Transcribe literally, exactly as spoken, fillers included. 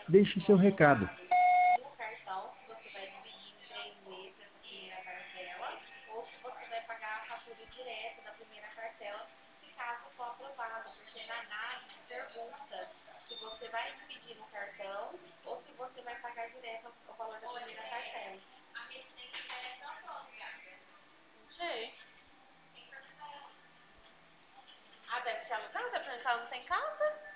deixe seu recado. No cartão, se você vai dividir em três vezes essa primeira parcela, ou se você vai pagar a fatura direto da primeira parcela, se caso for aprovado, porque na ANAS pergunta se você vai dividir no cartão ou se você vai pagar direto o valor da primeira parcela. Não sei. Ah, deve ser alugada, porque ela não tem casa.